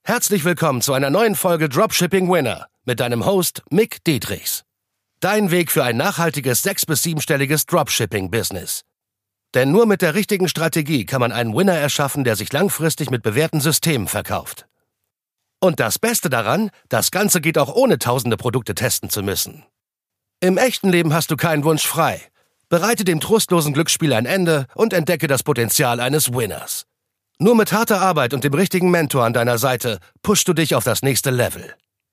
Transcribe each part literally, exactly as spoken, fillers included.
Herzlich willkommen zu einer neuen Folge Dropshipping Winner mit deinem Host Mick Dietrichs. Dein Weg für ein nachhaltiges sechs- bis siebenstelliges Dropshipping-Business. Denn nur mit der richtigen Strategie kann man einen Winner erschaffen, der sich langfristig mit bewährten Systemen verkauft. Und das Beste daran, das Ganze geht auch ohne tausende Produkte testen zu müssen. Im echten Leben hast du keinen Wunsch frei. Bereite dem trostlosen Glücksspiel ein Ende und entdecke das Potenzial eines Winners. Nur mit harter Arbeit und dem richtigen Mentor an deiner Seite pushst du dich auf das nächste Level.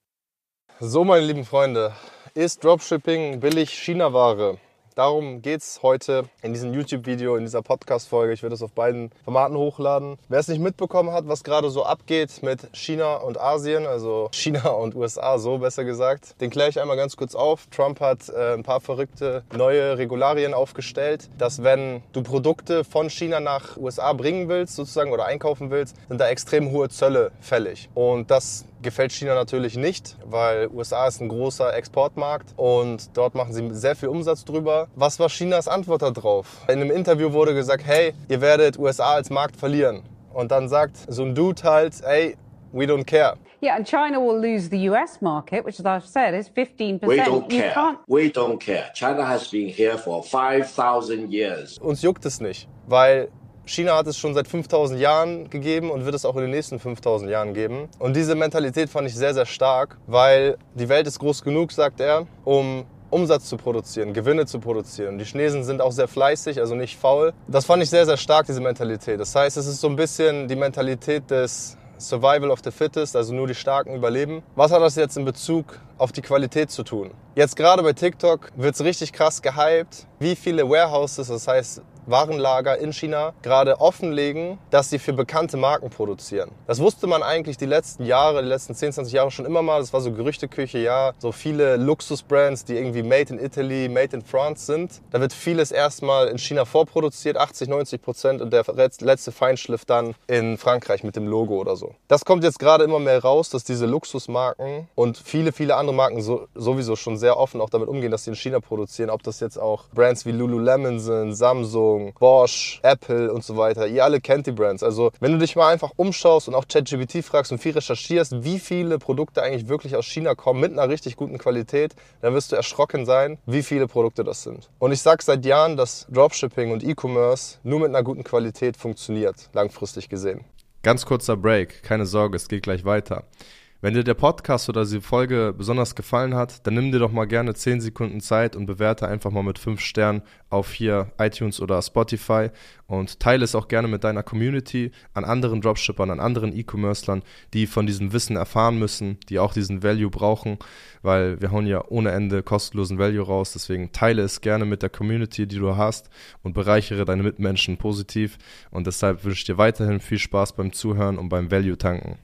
So, meine lieben Freunde, ist Dropshipping billig China-Ware? Darum geht es heute in diesem YouTube-Video, in dieser Podcast-Folge. Ich werde es auf beiden Formaten hochladen. Wer es nicht mitbekommen hat, was gerade so abgeht mit China und Asien, also China und U S A, so besser gesagt, den kläre ich einmal ganz kurz auf. Trump hat äh, ein paar verrückte neue Regularien aufgestellt, dass wenn du Produkte von China nach U S A bringen willst, sozusagen, oder einkaufen willst, sind da extrem hohe Zölle fällig. Und das gefällt China natürlich nicht, weil U S A ist ein großer Exportmarkt und dort machen sie sehr viel Umsatz drüber. Was war Chinas Antwort darauf? In einem Interview wurde gesagt, hey, ihr werdet U S A als Markt verlieren. Und dann sagt so ein Dude halt, hey, we don't care. Yeah, and China will lose the U S market, which, as I've said, is fifteen percent. We don't You care. can't... We don't care. China has been here for five thousand years. Uns juckt es nicht, weil China hat es schon seit fünftausend Jahren gegeben und wird es auch in den nächsten fünftausend Jahren geben. Und diese Mentalität fand ich sehr, sehr stark, weil die Welt ist groß genug, sagt er, um Umsatz zu produzieren, Gewinne zu produzieren. Die Chinesen sind auch sehr fleißig, also nicht faul. Das fand ich sehr, sehr stark, diese Mentalität. Das heißt, es ist so ein bisschen die Mentalität des Survival of the Fittest, also nur die Starken überleben. Was hat das jetzt in Bezug auf die Qualität zu tun? Jetzt gerade bei TikTok wird es richtig krass gehypt, wie viele Warehouses, das heißt Warenlager in China, gerade offenlegen, dass sie für bekannte Marken produzieren. Das wusste man eigentlich die letzten Jahre, die letzten zehn, zwanzig Jahre schon immer mal. Das war so Gerüchteküche, ja, so viele Luxusbrands, die irgendwie made in Italy, made in France sind. Da wird vieles erstmal in China vorproduziert, achtzig, neunzig Prozent, und der letzte Feinschliff dann in Frankreich mit dem Logo oder so. Das kommt jetzt gerade immer mehr raus, dass diese Luxusmarken und viele, viele andere Marken so, sowieso schon sehr offen auch damit umgehen, dass sie in China produzieren. Ob das jetzt auch Brands wie Lululemon sind, Samsung, Bosch, Apple und so weiter. Ihr alle kennt die Brands. Also wenn du dich mal einfach umschaust und auch ChatGPT fragst und viel recherchierst, wie viele Produkte eigentlich wirklich aus China kommen mit einer richtig guten Qualität, dann wirst du erschrocken sein, wie viele Produkte das sind. Und ich sage seit Jahren, dass Dropshipping und E-Commerce nur mit einer guten Qualität funktioniert, langfristig gesehen. Ganz kurzer Break, keine Sorge, es geht gleich weiter. Wenn dir der Podcast oder die Folge besonders gefallen hat, dann nimm dir doch mal gerne zehn Sekunden Zeit und bewerte einfach mal mit fünf Sternen auf hier iTunes oder Spotify und teile es auch gerne mit deiner Community an anderen Dropshippern, an anderen E-Commercern, die von diesem Wissen erfahren müssen, die auch diesen Value brauchen, weil wir hauen ja ohne Ende kostenlosen Value raus. Deswegen teile es gerne mit der Community, die du hast, und bereichere deine Mitmenschen positiv. Und deshalb wünsche ich dir weiterhin viel Spaß beim Zuhören und beim Value-Tanken.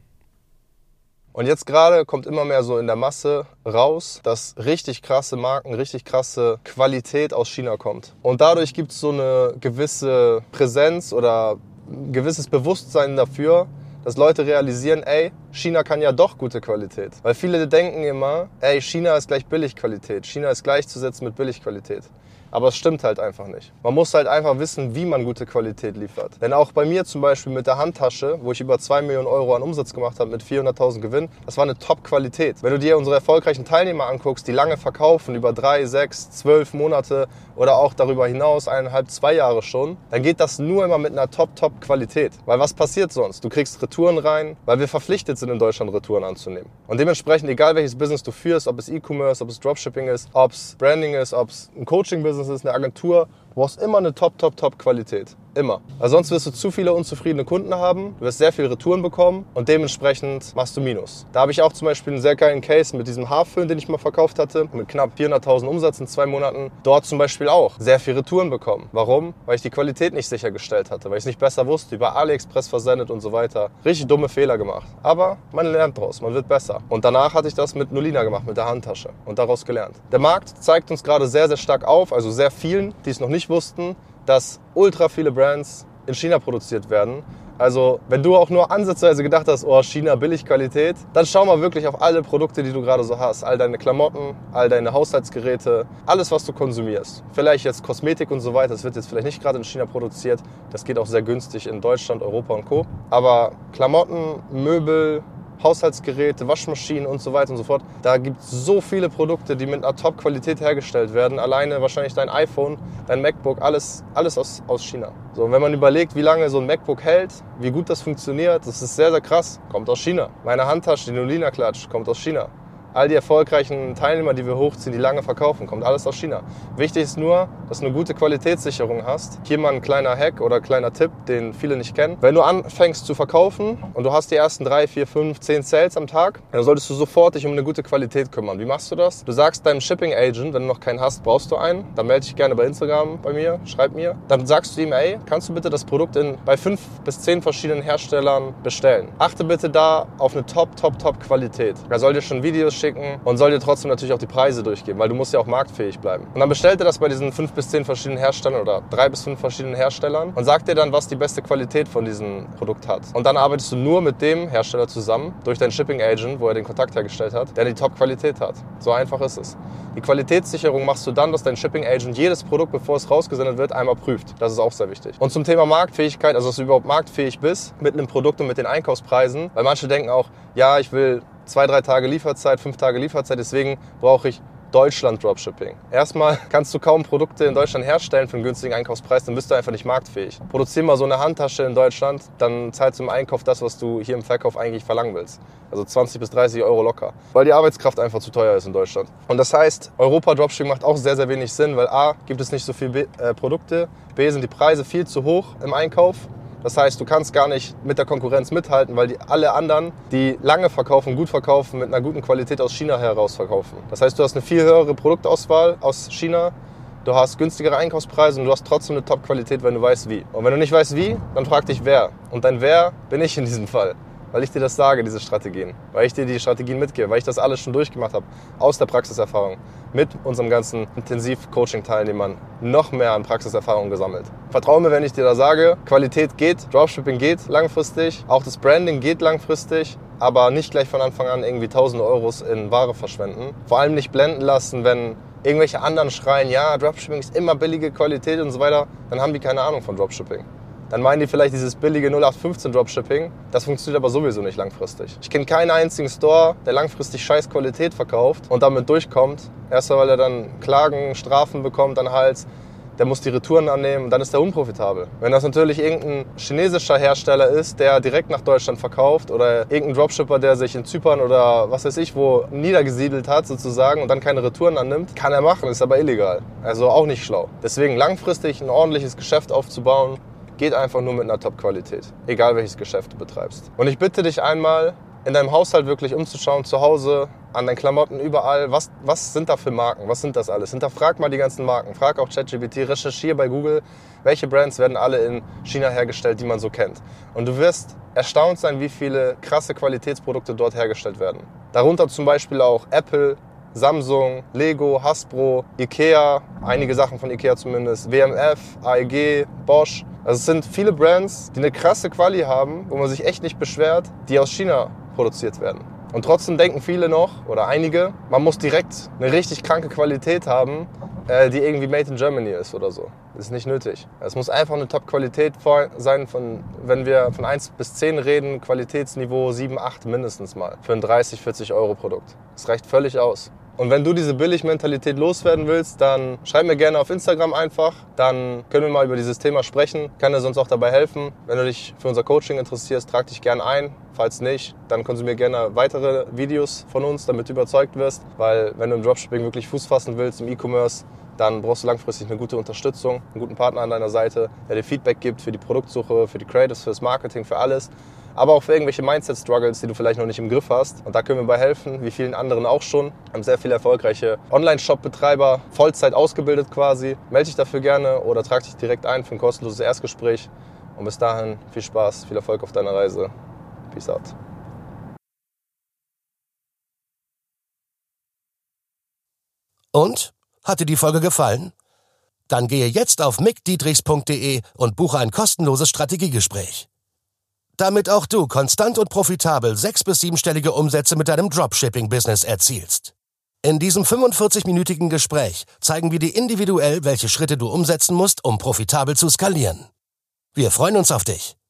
Und jetzt gerade kommt immer mehr so in der Masse raus, dass richtig krasse Marken, richtig krasse Qualität aus China kommt. Und dadurch gibt es so eine gewisse Präsenz oder ein gewisses Bewusstsein dafür, dass Leute realisieren, ey, China kann ja doch gute Qualität. Weil viele denken immer, ey, China ist gleich Billigqualität. China ist gleichzusetzen mit Billigqualität. Aber es stimmt halt einfach nicht. Man muss halt einfach wissen, wie man gute Qualität liefert. Denn auch bei mir zum Beispiel mit der Handtasche, wo ich über zwei Millionen Euro an Umsatz gemacht habe mit vierhunderttausend Gewinn, das war eine Top-Qualität. Wenn du dir unsere erfolgreichen Teilnehmer anguckst, die lange verkaufen, über drei, sechs, zwölf Monate oder auch darüber hinaus eineinhalb, zwei Jahre schon, dann geht das nur immer mit einer Top-Top-Qualität. Weil was passiert sonst? Du kriegst Retouren rein, weil wir verpflichtet sind, in Deutschland Retouren anzunehmen. Und dementsprechend, egal welches Business du führst, ob es E-Commerce, ob es Dropshipping ist, ob es Branding ist, ob es ein Coaching-Business ist, eine Agentur, du brauchst immer eine Top-Top-Top-Qualität. Immer. Weil sonst wirst du zu viele unzufriedene Kunden haben, du wirst sehr viele Retouren bekommen und dementsprechend machst du Minus. Da habe ich auch zum Beispiel einen sehr geilen Case mit diesem Haarföhn, den ich mal verkauft hatte, mit knapp vierhunderttausend Umsatz in zwei Monaten. Dort zum Beispiel auch sehr viele Retouren bekommen. Warum? Weil ich die Qualität nicht sichergestellt hatte, weil ich es nicht besser wusste, über AliExpress versendet und so weiter. Richtig dumme Fehler gemacht. Aber man lernt draus, man wird besser. Und danach hatte ich das mit Nolina gemacht, mit der Handtasche, und daraus gelernt. Der Markt zeigt uns gerade sehr, sehr stark auf, also sehr vielen, die es noch nicht wussten, dass ultra viele Brands in China produziert werden. Also wenn du auch nur ansatzweise gedacht hast, oh, China, Billigqualität, dann schau mal wirklich auf alle Produkte, die du gerade so hast. All deine Klamotten, all deine Haushaltsgeräte, alles, was du konsumierst. Vielleicht jetzt Kosmetik und so weiter, das wird jetzt vielleicht nicht gerade in China produziert. Das geht auch sehr günstig in Deutschland, Europa und Co. Aber Klamotten, Möbel, Haushaltsgeräte, Waschmaschinen und so weiter und so fort. Da gibt es so viele Produkte, die mit einer Top-Qualität hergestellt werden. Alleine wahrscheinlich dein iPhone, dein MacBook, alles, alles aus, aus China. So, und wenn man überlegt, wie lange so ein MacBook hält, wie gut das funktioniert, das ist sehr, sehr krass. Kommt aus China. Meine Handtasche, die Nolina Klatsch, kommt aus China. All die erfolgreichen Teilnehmer, die wir hochziehen, die lange verkaufen, kommt alles aus China. Wichtig ist nur, dass du eine gute Qualitätssicherung hast. Hier mal ein kleiner Hack oder kleiner Tipp, den viele nicht kennen. Wenn du anfängst zu verkaufen und du hast die ersten drei, vier, fünf, zehn Sales am Tag, dann solltest du sofort dich um eine gute Qualität kümmern. Wie machst du das? Du sagst deinem Shipping Agent, wenn du noch keinen hast, brauchst du einen. Dann melde dich gerne bei Instagram bei mir, schreib mir. Dann sagst du ihm, ey, kannst du bitte das Produkt in, bei fünf bis zehn verschiedenen Herstellern bestellen. Achte bitte da auf eine Top, Top, Top Qualität. Er soll dir schon Videos schicken und soll dir trotzdem natürlich auch die Preise durchgeben, weil du musst ja auch marktfähig bleiben. Und dann bestellt er das bei diesen fünf bis zehn verschiedenen Herstellern oder drei bis fünf verschiedenen Herstellern und sagt dir dann, was die beste Qualität von diesem Produkt hat. Und dann arbeitest du nur mit dem Hersteller zusammen, durch deinen Shipping Agent, wo er den Kontakt hergestellt hat, der die Top-Qualität hat. So einfach ist es. Die Qualitätssicherung machst du dann, dass dein Shipping Agent jedes Produkt, bevor es rausgesendet wird, einmal prüft. Das ist auch sehr wichtig. Und zum Thema Marktfähigkeit, also dass du überhaupt marktfähig bist mit einem Produkt und mit den Einkaufspreisen, weil manche denken auch, ja, ich will zwei, drei Tage Lieferzeit, fünf Tage Lieferzeit, deswegen brauche ich Deutschland Dropshipping. Erstmal kannst du kaum Produkte in Deutschland herstellen für einen günstigen Einkaufspreis, dann bist du einfach nicht marktfähig. Produzier mal so eine Handtasche in Deutschland, dann zahlst du im Einkauf das, was du hier im Verkauf eigentlich verlangen willst. Also zwanzig bis dreißig Euro locker. Weil die Arbeitskraft einfach zu teuer ist in Deutschland. Und das heißt, Europa Dropshipping macht auch sehr, sehr wenig Sinn, weil A, gibt es nicht so viele äh, Produkte, B, sind die Preise viel zu hoch im Einkauf. Das heißt, du kannst gar nicht mit der Konkurrenz mithalten, weil die alle anderen, die lange verkaufen, gut verkaufen, mit einer guten Qualität aus China heraus verkaufen. Das heißt, du hast eine viel höhere Produktauswahl aus China, du hast günstigere Einkaufspreise und du hast trotzdem eine Top-Qualität, wenn du weißt wie. Und wenn du nicht weißt wie, dann frag dich wer. Und dein Wer bin ich in diesem Fall. Weil ich dir das sage, diese Strategien. Weil ich dir die Strategien mitgebe, weil ich das alles schon durchgemacht habe, aus der Praxiserfahrung, mit unserem ganzen Intensiv-Coaching-Teilnehmern noch mehr an Praxiserfahrung gesammelt. Vertraue mir, wenn ich dir da sage, Qualität geht, Dropshipping geht langfristig, auch das Branding geht langfristig, aber nicht gleich von Anfang an irgendwie tausende Euros in Ware verschwenden. Vor allem nicht blenden lassen, wenn irgendwelche anderen schreien, ja, Dropshipping ist immer billige Qualität und so weiter, dann haben die keine Ahnung von Dropshipping. Dann meinen die vielleicht dieses billige null acht fünfzehn Dropshipping. Das funktioniert aber sowieso nicht langfristig. Ich kenne keinen einzigen Store, der langfristig scheiß Qualität verkauft und damit durchkommt. Erst weil er dann Klagen, Strafen bekommt an den Hals. Der muss die Retouren annehmen, dann ist er unprofitabel. Wenn das natürlich irgendein chinesischer Hersteller ist, der direkt nach Deutschland verkauft oder irgendein Dropshipper, der sich in Zypern oder was weiß ich wo niedergesiedelt hat sozusagen und dann keine Retouren annimmt, kann er machen, ist aber illegal. Also auch nicht schlau. Deswegen langfristig ein ordentliches Geschäft aufzubauen, geht einfach nur mit einer Top-Qualität, egal welches Geschäft du betreibst. Und ich bitte dich einmal, in deinem Haushalt wirklich umzuschauen, zu Hause, an deinen Klamotten, überall, was, was sind da für Marken, was sind das alles? Hinterfrag mal die ganzen Marken, frag auch ChatGPT, recherchiere bei Google, welche Brands werden alle in China hergestellt, die man so kennt. Und du wirst erstaunt sein, wie viele krasse Qualitätsprodukte dort hergestellt werden. Darunter zum Beispiel auch Apple, Samsung, Lego, Hasbro, Ikea, einige Sachen von Ikea zumindest, W M F, A E G, Bosch. Also es sind viele Brands, die eine krasse Quali haben, wo man sich echt nicht beschwert, die aus China produziert werden. Und trotzdem denken viele noch, oder einige, man muss direkt eine richtig kranke Qualität haben, äh, die irgendwie made in Germany ist oder so. Das ist nicht nötig. Es muss einfach eine Top-Qualität sein, von, wenn wir von eins bis zehn reden, Qualitätsniveau sieben, acht mindestens mal für ein dreißig, vierzig Euro Produkt. Das reicht völlig aus. Und wenn du diese Billig-Mentalität loswerden willst, dann schreib mir gerne auf Instagram einfach. Dann können wir mal über dieses Thema sprechen. Kann dir sonst auch dabei helfen. Wenn du dich für unser Coaching interessierst, trag dich gerne ein. Falls nicht, dann konsumier gerne weitere Videos von uns, damit du überzeugt wirst. Weil wenn du im Dropshipping wirklich Fuß fassen willst, im E-Commerce, dann brauchst du langfristig eine gute Unterstützung, einen guten Partner an deiner Seite, der dir Feedback gibt für die Produktsuche, für die Creatives, für das Marketing, für alles. Aber auch für irgendwelche Mindset-Struggles, die du vielleicht noch nicht im Griff hast. Und da können wir bei helfen, wie vielen anderen auch schon. Wir haben sehr viele erfolgreiche Online-Shop-Betreiber, Vollzeit ausgebildet quasi. Melde dich dafür gerne oder trag dich direkt ein für ein kostenloses Erstgespräch. Und bis dahin viel Spaß, viel Erfolg auf deiner Reise. Peace out. Und? Hat dir die Folge gefallen? Dann gehe jetzt auf mick dietrichs punkt de und buche ein kostenloses Strategiegespräch. Damit auch du konstant und profitabel sechs- bis siebenstellige Umsätze mit deinem Dropshipping-Business erzielst. In diesem fünfundvierzig-minütigen Gespräch zeigen wir dir individuell, welche Schritte du umsetzen musst, um profitabel zu skalieren. Wir freuen uns auf dich.